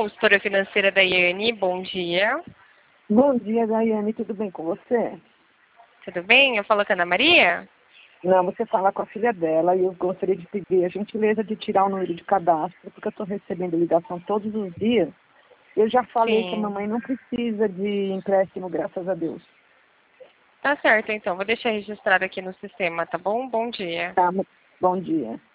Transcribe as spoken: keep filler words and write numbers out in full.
consultora financeira da Daiane. Bom dia. Bom dia, Daiane. Tudo bem com você? Tudo bem? Eu falo com a Ana Maria? Não, você fala com a filha dela e eu gostaria de pedir a gentileza de tirar o número de cadastro, porque eu estou recebendo ligação todos os dias. Eu já falei Sim. que a mamãe não precisa de empréstimo, graças a Deus. Tá certo, então. Vou deixar registrado aqui no sistema, tá bom? Bom dia. Tá, bom dia.